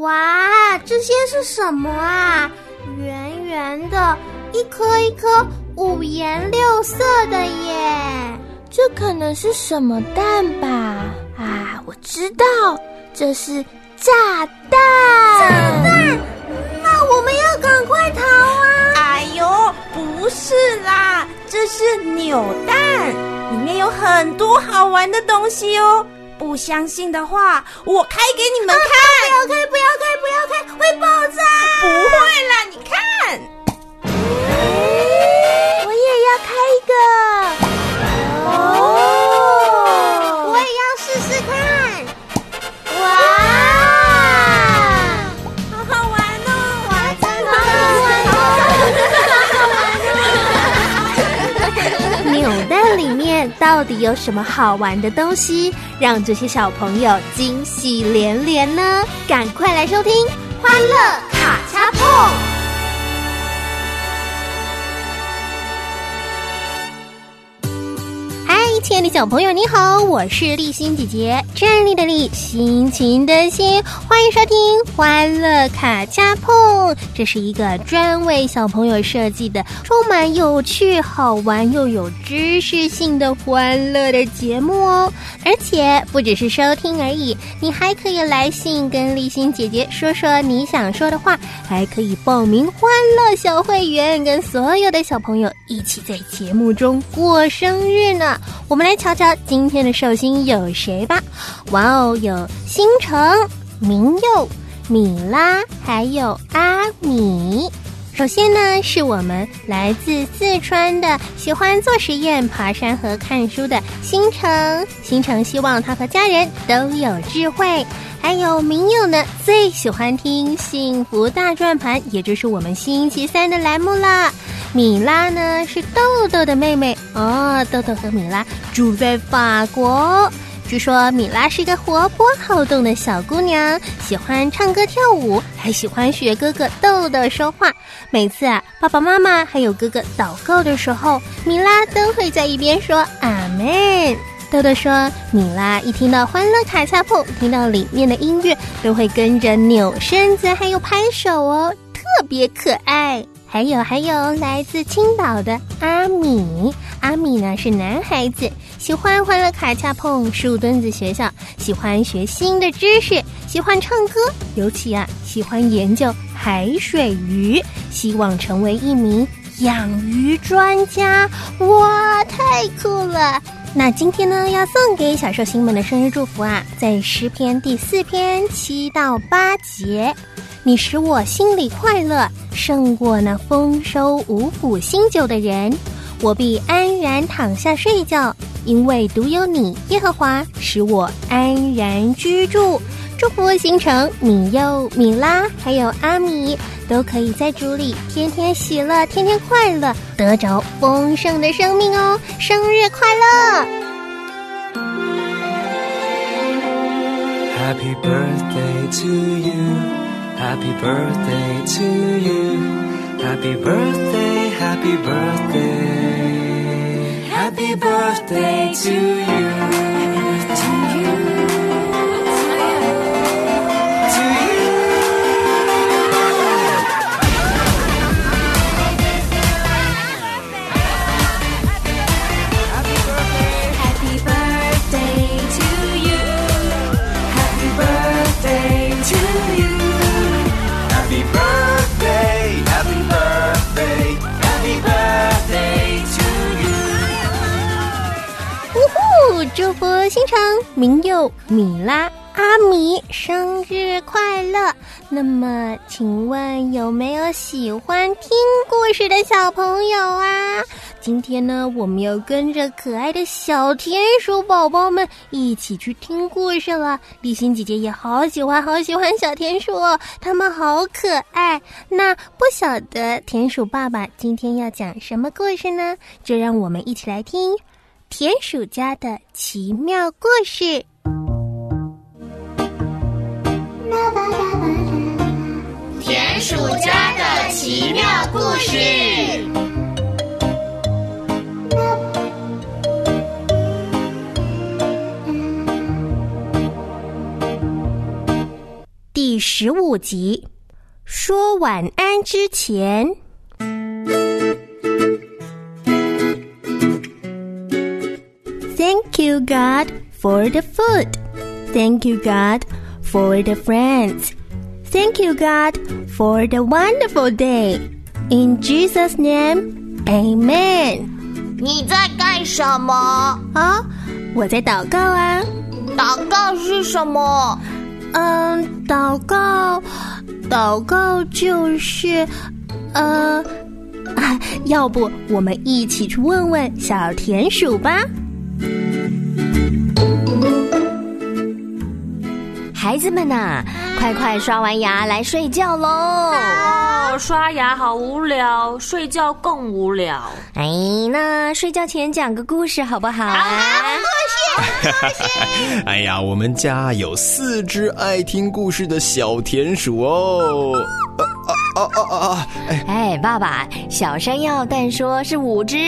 哇，这些是什么啊？圆圆的，一颗一颗五颜六色的耶！ 这可能是什么蛋吧？啊，我知道，这是炸弹！ 炸弹？那我们要赶快逃啊！ 哎呦，不是啦，这是扭蛋，里面有很多好玩的东西哦。不相信的话，我开给你们看。 不要开，会爆炸！ 不会啦，你看。 我也要开一个。 我也要试试看。哇， 好好玩哦！ 哇，真的好好玩哦！ 扭蛋里面到底有什么好玩的东西，让这些小朋友惊喜连连呢？赶快来收听《欢乐卡恰碰》。亲爱的小朋友你好，我是立心姐姐，站立的立，心情的心，欢迎收听欢乐卡恰碰。这是一个专为小朋友设计的充满有趣好玩又有知识性的欢乐的节目哦。而且不只是收听而已，你还可以来信跟立心姐姐说说你想说的话，还可以报名欢乐小会员，跟所有的小朋友一起在节目中过生日呢。我们来瞧瞧今天的寿星有谁吧。哇哦，有星辰、明佑、米拉，还有阿米。首先呢，是我们来自四川的喜欢做实验、爬山和看书的星辰。星辰希望他和家人都有智慧。还有明佑呢，最喜欢听幸福大转盘，也就是我们星期三的栏目啦。米拉呢是豆豆的妹妹哦，豆豆和米拉住在法国。据说米拉是个活泼好动的小姑娘，喜欢唱歌跳舞，还喜欢学哥哥豆豆说话。每次爸爸妈妈还有哥哥祷告的时候，米拉都会在一边说阿们。豆豆说，米拉一听到欢乐卡恰碰，听到里面的音乐，都会跟着扭身子还有拍手哦，特别可爱。还有，来自青岛的阿米。阿米呢是男孩子，喜欢欢乐卡恰碰树墩子学校，喜欢学新的知识，喜欢唱歌，尤其喜欢研究海水鱼，希望成为一名养鱼专家。哇，太酷了！那今天呢，要送给小寿星们的生日祝福在诗篇第4篇7到8节。你使我心里快乐，胜过那丰收五谷新酒的人。我必安然躺下睡觉，因为独有你，耶和华，使我安然居住。祝福星辰、米佑、米拉还有阿米，都可以在主里天天喜乐，天天快乐，得着丰盛的生命哦！生日快乐！ Happy birthday to you.Happy birthday to you. Happy birthday, happy birthday. Happy birthday to you. To you. To you. Happy birthday to you. Happy birthday to you.Happy birthday, happy birthday, happy birthday to you. 祝福星辰、明佑、米拉、阿米生日快乐！那么，请问有没有喜欢听故事的小朋友啊？今天呢，我们要跟着可爱的小田鼠宝宝们一起去听故事了。立心姐姐也好喜欢小田鼠哦，它们好可爱。那不晓得田鼠爸爸今天要讲什么故事呢？就让我们一起来听田鼠家的奇妙故事。 田鼠家的奇妙故事。 第 15集。说晚安之前。Thank you, God, for the food. Thank you, God, for the friends. Thank you, God, for the wonderful day. In Jesus' name, Amen. 你在干什么？ 啊，我在祷告啊。 祷告是什么？ 祷告就是要不我们一起去问问小田鼠吧。 孩子们啊，快快刷完牙来睡觉咯。 刷牙好无聊，睡觉更无聊。 那睡觉前讲个故事好不好？ 好，故事。 哎呀，我们家有4只爱听故事的小田鼠哦。 爸爸，小山药蛋说是5只。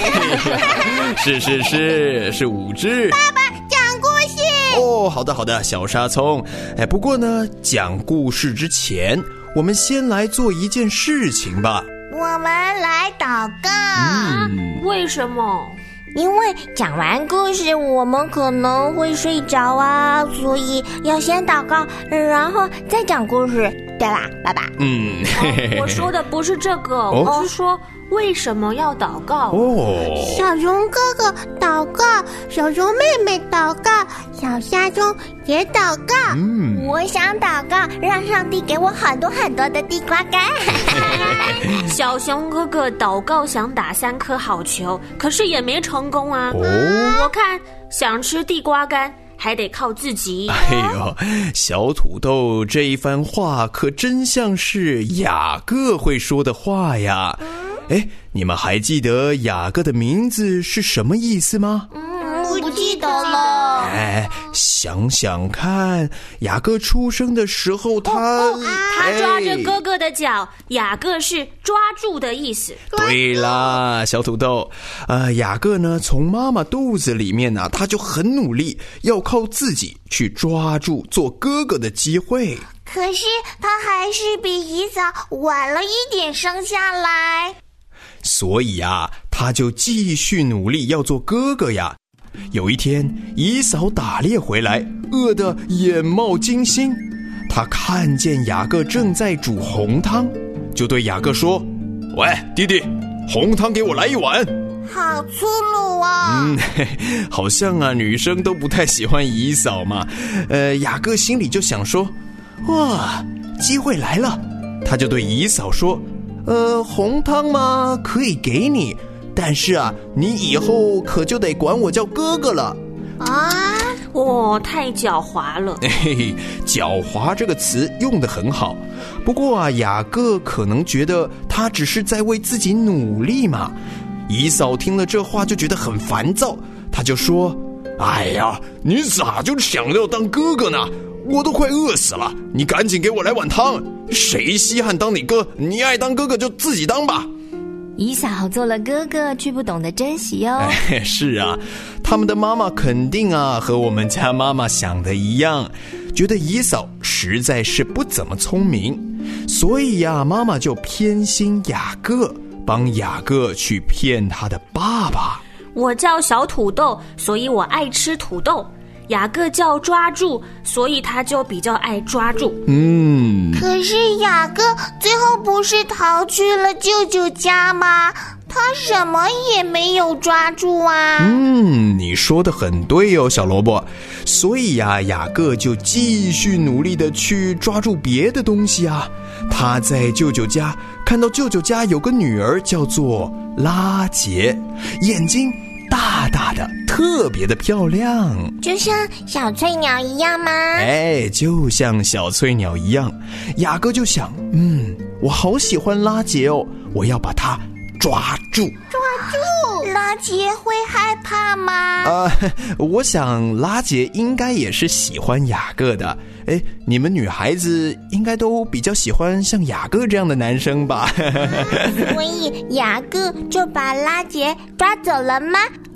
是5只。 爸爸讲故事。 哦，好的，小沙葱。不过呢，讲故事之前，我们先来做一件事情吧。 我们来祷告。 为什么？ 因为讲完故事我们可能会睡着啊，所以要先祷告，然后再讲故事，对啦，爸爸？ 我说的不是这个，我是说为什么要祷告？ 小熊哥哥祷告，小熊妹妹祷告，小虾中也祷告。 我想祷告，让上帝给我很多很多的地瓜干。 小熊哥哥祷告想打3颗好球，可是也没成功啊。我看想吃地瓜干还得靠自己。 小土豆这一番话可真像是雅各会说的话呀。你们还记得雅各的名字是什么意思吗？ 不记得了。 想想看，雅各出生的时候他抓着哥哥的脚，雅各是抓住的意思。 对啦，小土豆，雅各呢从妈妈肚子里面呢，他就很努力，要靠自己去抓住做哥哥的机会。 可是他还是比以扫晚了一点生下来。 所以啊，他就继续努力要做哥哥呀。有一天，以扫打猎回来，饿得眼冒金星。他看见雅各正在煮红汤，就对雅各说：“喂，弟弟，红汤给我来1碗。” 好粗鲁啊！ 好像啊，女生都不太喜欢以扫嘛。雅各心里就想说：“哇，机会来了！”他就对以扫说：“红汤嘛，可以给你。但是啊，你以后可就得管我叫哥哥了。” 太狡猾了。 狡猾这个词用得很好。不过啊，雅各可能觉得他只是在为自己努力嘛。以扫听了这话就觉得很烦躁，他就说：“哎呀，你咋就想要当哥哥呢？我都快饿死了，你赶紧给我来碗汤。谁稀罕当你哥？你爱当哥哥就自己当吧。” 以扫做了哥哥，却不懂得珍惜哦。 是啊，他们的妈妈肯定啊和我们家妈妈想的一样，觉得以扫实在是不怎么聪明，所以呀，妈妈就偏心雅各，帮雅各去骗他的爸爸。 我叫小土豆，所以我爱吃土豆。雅各叫抓住，所以他就比较爱抓住。 可是雅各最后不是逃去了舅舅家吗？他什么也没有抓住啊。 你说得很对哦，小萝卜。所以呀，雅各就继续努力的去抓住别的东西啊。他在舅舅家看到舅舅家有个女儿叫做拉结，眼睛大大的，特别的漂亮， 就像小翠鸟一样吗？ 就像小翠鸟一样。雅各就想，我好喜欢拉结哦，我要把它抓住。 拉结会害怕吗？ 我想拉结应该也是喜欢雅各的。你们女孩子应该都比较喜欢像雅各这样的男生吧？ 所以雅各就把拉结抓走了吗？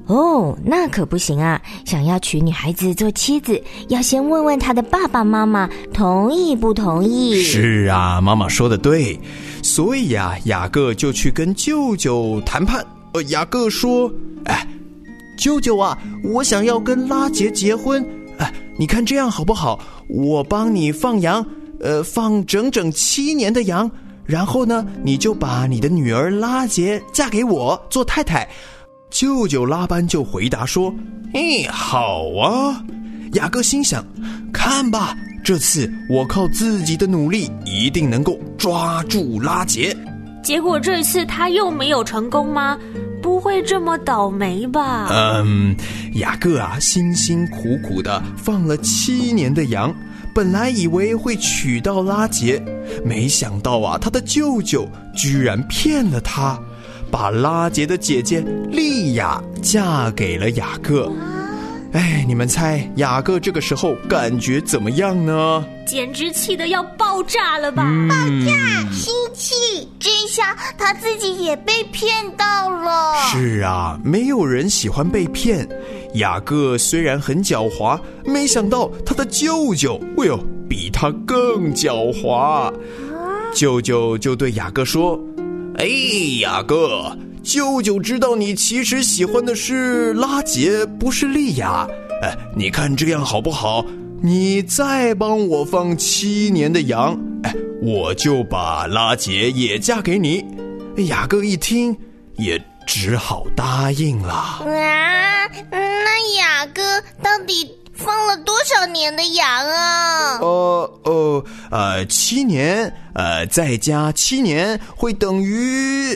哦，那可不行啊！想要娶女孩子做妻子，要先问问她的爸爸妈妈同意不同意。 是啊，妈妈说的对。所以啊，雅各就去跟舅舅谈判。雅各说：“舅舅啊，我想要跟拉结结婚。你看这样好不好？我帮你放羊，放整整7年的羊。然后呢，你就把你的女儿拉结嫁给我做太太。”舅舅拉班就回答说：“好啊。”雅各心想：看吧，这次我靠自己的努力，一定能够抓住拉结。 结果这次他又没有成功吗？不会这么倒霉吧？ 雅各啊，辛辛苦苦的放了7年的羊，本来以为会娶到拉结，没想到啊，他的舅舅居然骗了他，把拉结的姐姐利亚嫁给了雅各。你们猜雅各这个时候感觉怎么样呢？ 简直气得要爆炸了吧！ 爆炸，生气，这下他自己也被骗到了。 是啊，没有人喜欢被骗。雅各虽然很狡猾，没想到他的舅舅比他更狡猾。舅舅就对雅各说：雅各，舅舅知道你其实喜欢的是拉结，不是利亚。你看这样好不好？你再帮我放7年的羊，我就把拉结也嫁给你。雅各一听，也只好答应了。 那雅各到底放了多少年的羊啊 ？7年，再加7年会等于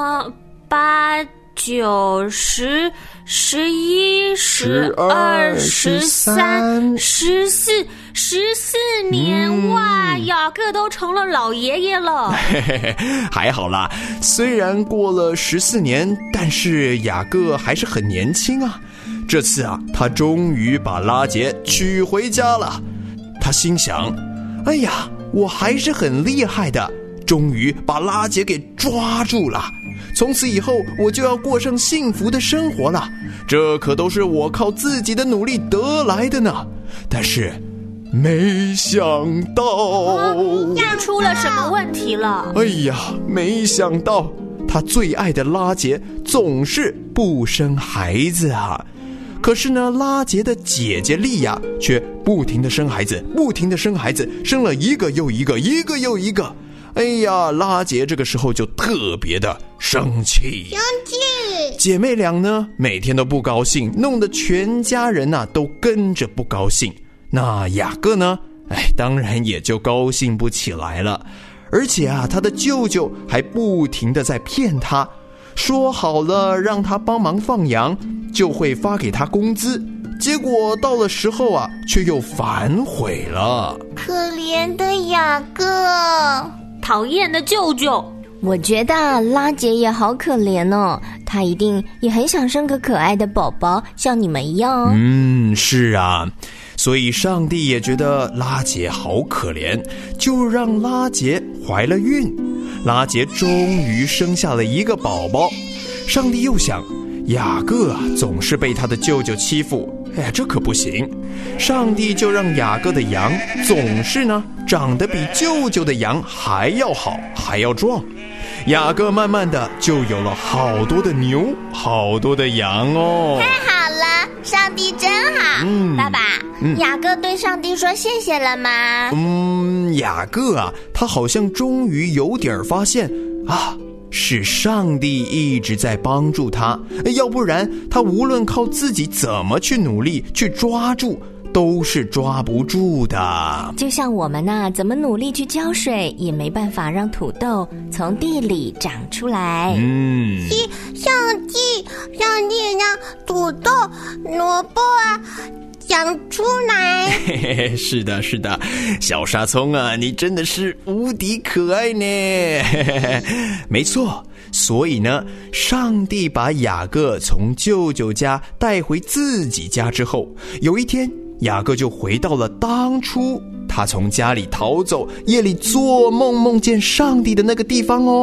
8、9、10、11、12、13、14年。哇，雅各都成了老爷爷了。 还好啦，虽然过了14年，但是雅各还是很年轻啊。这次啊，他终于把拉结娶回家了。他心想：我还是很厉害的，终于把拉结给抓住了。从此以后，我就要过上幸福的生活了。这可都是我靠自己的努力得来的呢。但是，没想到又出了什么问题了？ 没想到他最爱的拉结总是不生孩子啊。可是呢，拉结的姐姐利亚却不停地生孩子，生了一个又一个，一个又一个。拉结这个时候就特别的生气。姐妹俩呢，每天都不高兴，弄得全家人都跟着不高兴。那雅各呢，当然也就高兴不起来了。而且啊，他的舅舅还不停地在骗他，说好了让他帮忙放羊，就会发给他工资。结果到了时候啊，却又反悔了。 可怜的雅各， 讨厌的舅舅。 我觉得拉结也好可怜哦，她一定也很想生个可爱的宝宝，像你们一样哦。 是啊，所以上帝也觉得拉结好可怜，就让拉结怀了孕。拉结终于生下了一个宝宝。上帝又想，雅各总是被他的舅舅欺负，这可不行。上帝就让雅各的羊总是呢长得比舅舅的羊还要好，还要壮。雅各慢慢的就有了好多的牛，好多的羊哦。 太好了，上帝真好。爸爸，雅各对上帝说谢谢了吗？ 雅各啊，他好像终于有点发现啊，是上帝一直在帮助他，要不然他无论靠自己怎么去努力去抓住，都是抓不住的。 就像我们怎么努力去浇水，也没办法让土豆从地里长出来。 上帝让土豆、萝卜长出来。 是的，小沙葱啊，你真的是无敌可爱呢。没错，所以呢，上帝把雅各从舅舅家带回自己家之后，有一天雅各就回到了当初他从家里逃走，夜里做梦梦见上帝的那个地方哦。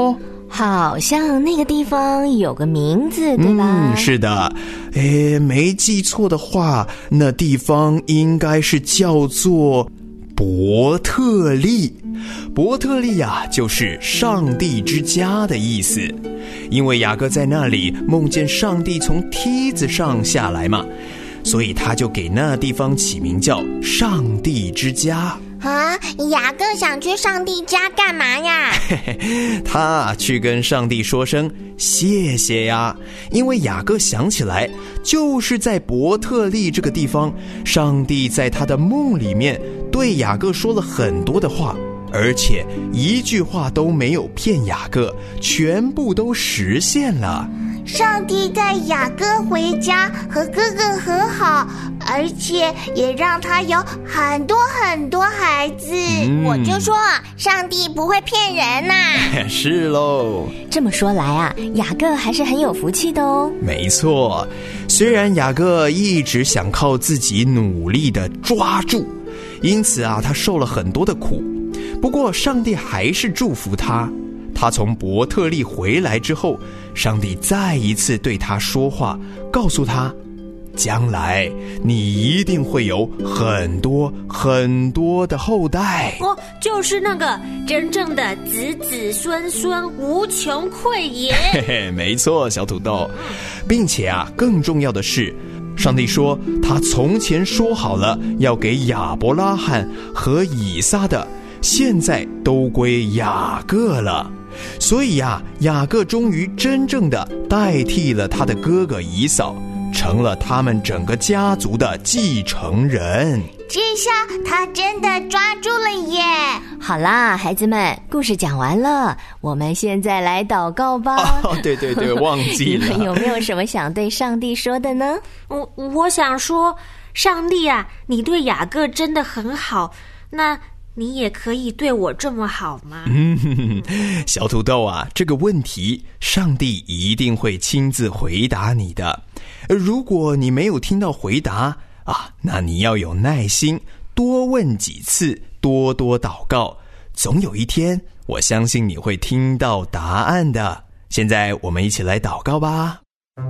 好像那个地方有个名字，对吧？ 是的。没记错的话，那地方应该是叫做伯特利。伯特利啊，就是上帝之家的意思。因为雅各在那里梦见上帝从梯子上下来嘛，所以他就给那地方起名叫上帝之家。 啊，雅各想去上帝家干嘛呀？ 他去跟上帝说声谢谢呀，因为雅各想起来，就是在伯特利这个地方，上帝在他的梦里面对雅各说了很多的话，而且一句话都没有骗雅各，全部都实现了。 上帝带雅各回家和哥哥和好，而且也让他有很多很多孩子。我就说上帝不会骗人呐。 是喽。 这么说来啊，雅各还是很有福气的哦。 没错，虽然雅各一直想靠自己努力的抓住，因此啊，他受了很多的苦，不过上帝还是祝福他。他从伯特利回来之后，上帝再一次对他说话，告诉他，将来你一定会有很多很多的后代。 就是那个真正的子子孙孙无穷匮也。 嘿嘿，没错，小土豆。并且啊，更重要的是，上帝说他从前说好了要给亚伯拉罕和以撒的，现在都归雅各了。所以啊，雅各终于真正的代替了他的哥哥以扫，成了他们整个家族的继承人。 这下他真的抓住了耶！ 好啦，孩子们，故事讲完了，我们现在来祷告吧。 对，忘记了。 你们有没有什么想对上帝说的呢？ 我想说，上帝啊，你对雅各真的很好，那你也可以对我这么好吗？ 小土豆啊，这个问题上帝一定会亲自回答你的。如果你没有听到回答啊，那你要有耐心，多问几次，多多祷告，总有一天我相信你会听到答案的。现在我们一起来祷告吧。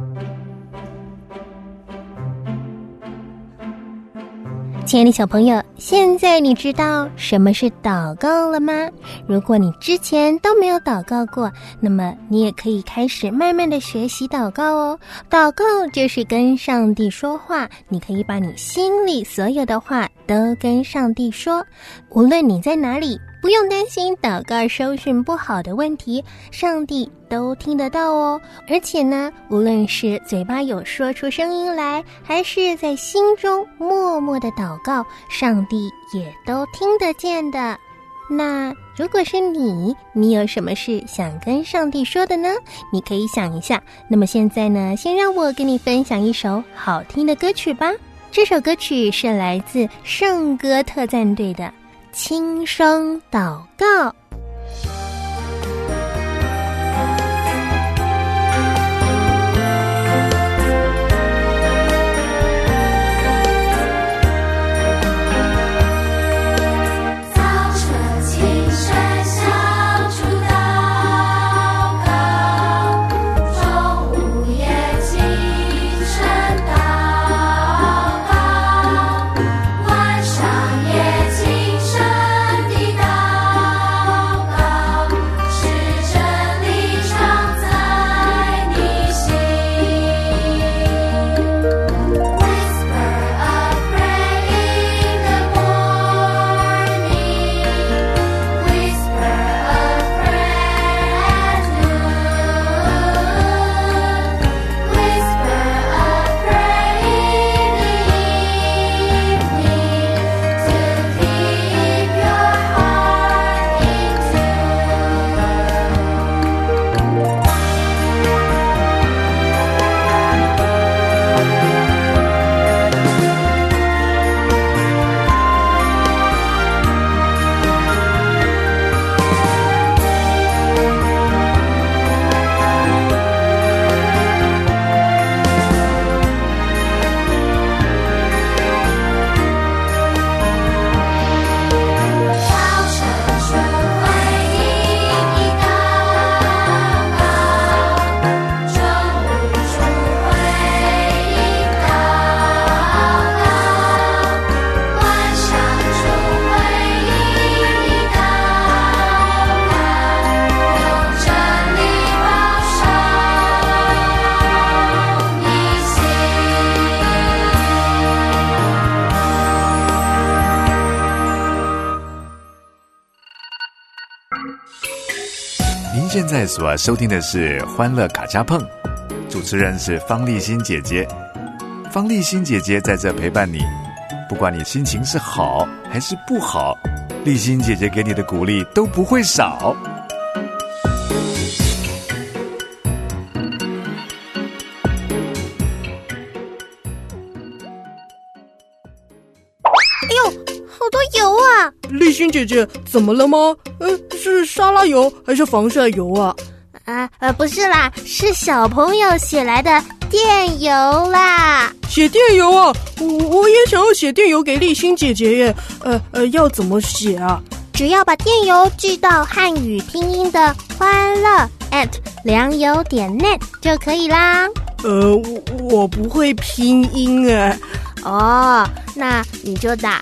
亲爱的小朋友，现在你知道什么是祷告了吗？如果你之前都没有祷告过，那么你也可以开始慢慢的学习祷告哦。祷告就是跟上帝说话，你可以把你心里所有的话都跟上帝说，无论你在哪里，不用担心祷告收讯不好的问题，上帝都听得到哦。而且呢，无论是嘴巴有说出声音来，还是在心中默默的祷告，上帝也都听得见的。那如果是你有什么事想跟上帝说的呢？你可以想一下。那么现在呢，先让我跟你分享一首好听的歌曲吧。这首歌曲是来自圣歌特赞队的轻声祷告。 晚上也轻声地祷您现在所收听的是《欢乐卡加碰》，主持人是方丽欣姐姐。方丽欣姐姐在这陪伴你，不管你心情是好还是不好，丽欣姐姐给你的鼓励都不会少。 哎呦，好多油啊！ 丽欣姐姐，怎么了吗？是沙拉油还是防晒油啊？ 不是啦，是小朋友写来的电邮啦。 写电邮啊？我也想要写电邮给丽欣姐姐耶。要怎么写啊？ 只要把电邮寄到汉语拼音的欢乐@良友.net就可以啦。 我不会拼音哎。 哦，那你就打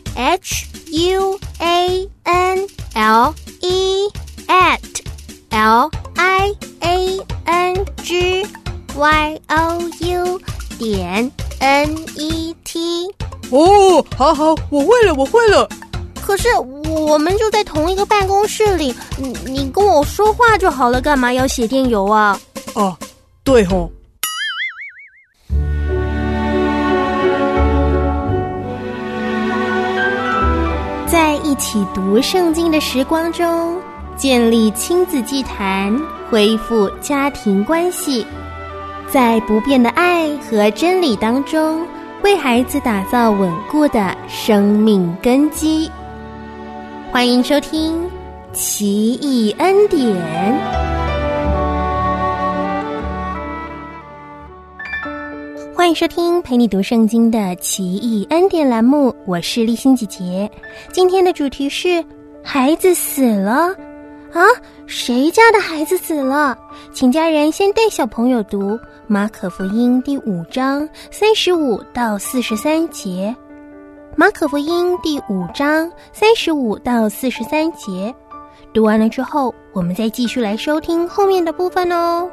HUANLIANGYOU.net。 哦，好，我会了。 可是我们就在同一个办公室里，你跟我说话就好了，干嘛要写电邮啊？ 哦，对吼。 在一起读圣经的时光中，建立亲子祭坛，恢复家庭关系，在不变的爱和真理当中，为孩子打造稳固的生命根基。欢迎收听奇异恩典。欢迎收听陪你读圣经的奇异恩典栏目，我是丽欣姐姐。今天的主题是孩子死了啊？谁家的孩子死了？请家人先带小朋友读马可福音第5章35到43节。马可福音第5章35到43节，读完了之后，我们再继续来收听后面的部分哦。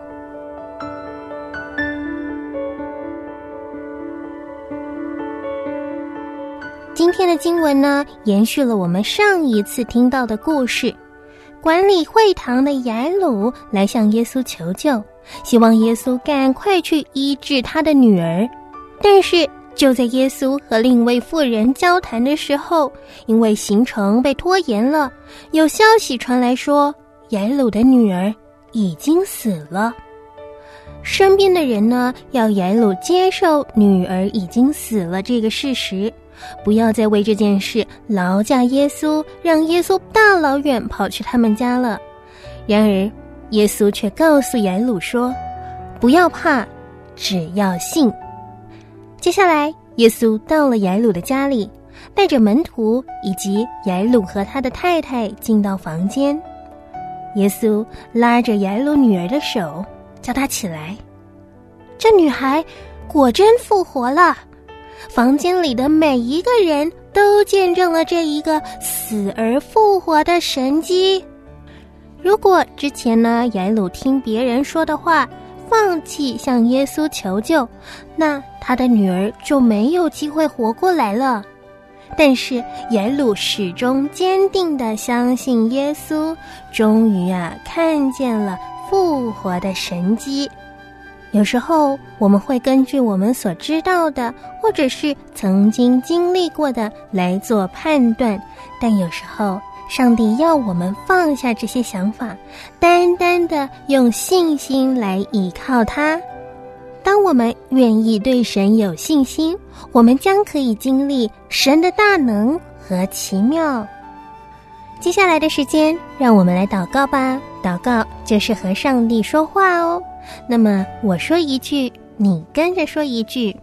今天的经文呢，延续了我们上一次听到的故事。管理会堂的雅鲁来向耶稣求救，希望耶稣赶快去医治他的女儿。但是就在耶稣和另一位妇人交谈的时候，因为行程被拖延了，有消息传来说雅鲁的女儿已经死了。身边的人呢，要雅鲁接受女儿已经死了这个事实，不要再为这件事劳驾耶稣，让耶稣大老远跑去他们家了。然而耶稣却告诉雅鲁说，不要怕，只要信。接下来耶稣到了雅鲁的家里，带着门徒以及雅鲁和他的太太进到房间。耶稣拉着雅鲁女儿的手，叫她起来。这女孩果真复活了。房间里的每一个人都见证了这一个死而复活的神迹。如果之前呢，雅鲁听别人说的话，放弃向耶稣求救，那他的女儿就没有机会活过来了。但是雅鲁始终坚定地相信耶稣，终于看见了复活的神迹。有时候我们会根据我们所知道的，或者是曾经经历过的来做判断，但有时候上帝要我们放下这些想法，单单的用信心来依靠他。当我们愿意对神有信心，我们将可以经历神的大能和奇妙。接下来的时间，让我们来祷告吧。祷告就是和上帝说话哦。那么我说一句，你跟着说一句。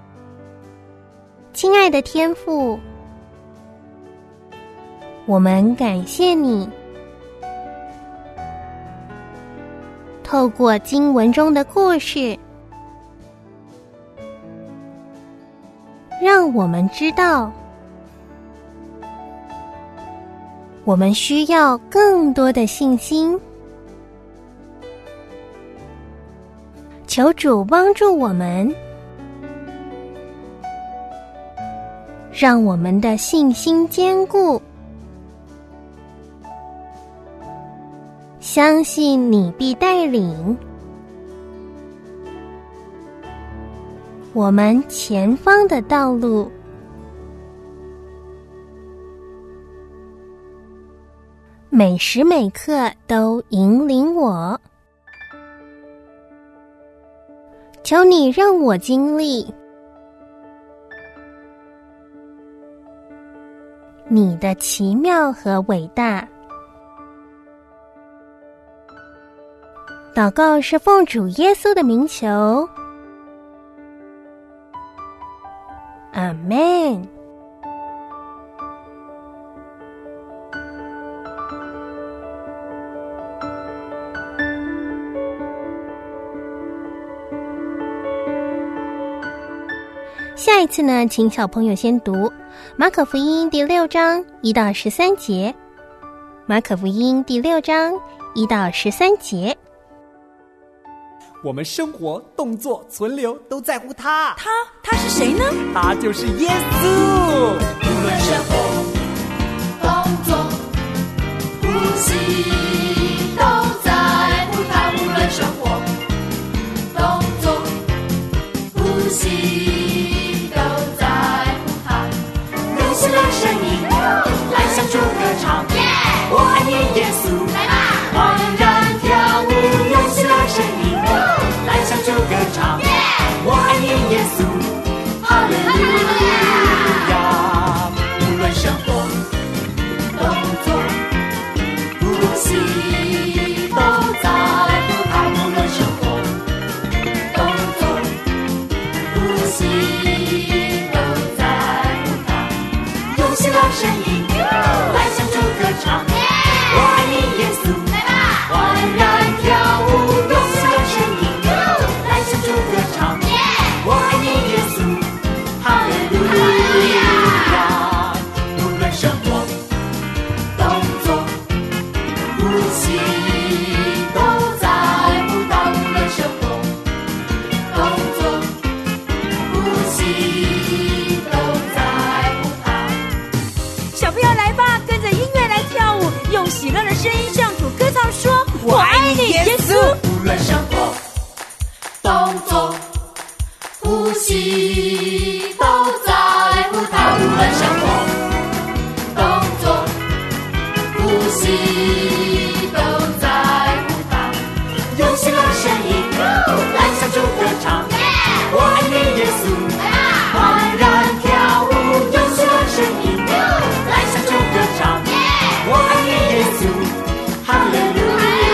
亲爱的天父，我们感谢你，透过经文中的故事，让我们知道，我们需要更多的信心。求主帮助我们，让我们的信心坚固， 相信你必带领我们前方的道路。每时每刻都引领我，求你让我经历你的奇妙和伟大。祷告是奉主耶稣的名求，阿们。下一次呢，请小朋友先读马可福音第6章1到13节。马可福音第6章1到13节。 我们生活、动作、存留都在乎他。 他是谁呢？ 他就是耶稣。 无论生活、动作、呼吸，都在乎他。无论生活、动作、呼吸，都在乎他。用喜乐声音来向主歌唱。我爱你，耶稣，欢然跳舞，用喜乐声音来向主歌唱。我爱你，耶稣，哈利路亚。无论生活、动作、呼吸，都在乎他。无论生活、动作、呼吸，都在乎他。用喜乐声音来向主歌唱。我爱你，耶稣，欢然跳舞，用喜乐声音来向主歌唱。我爱你，耶稣，哈利路亚。无论生活、动作、呼吸，都在乎他。无论生活、动作、呼吸，都在乎他。 小朋友来吧，跟着音乐来跳舞，用喜乐的声音向主歌唱说：我爱你，耶稣。 无论生活、动作、呼吸，都在乎他。无论生活、动作、呼吸，都在乎他。用喜乐声音来向主歌唱。我爱你，耶稣，欢然跳舞，用喜乐声音来向主歌唱。我爱你，耶稣，哈利路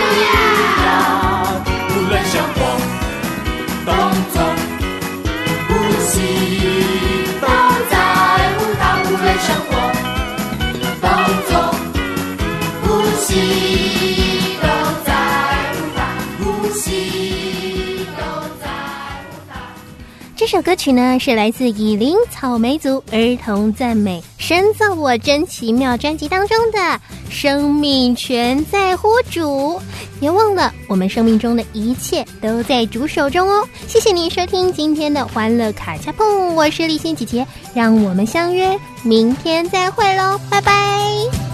亚。无论生活、动作、呼吸，都在乎他。无论生活、动作、呼吸，都在乎他。呼吸，都在乎他。 这首歌曲呢，是来自以琳草莓族儿童赞美神造我真奇妙专辑当中的《生命全在乎主》。别忘了，我们生命中的一切都在主手中哦。谢谢你收听今天的欢乐卡恰碰，我是立心姐姐，让我们相约明天再会喽，拜拜。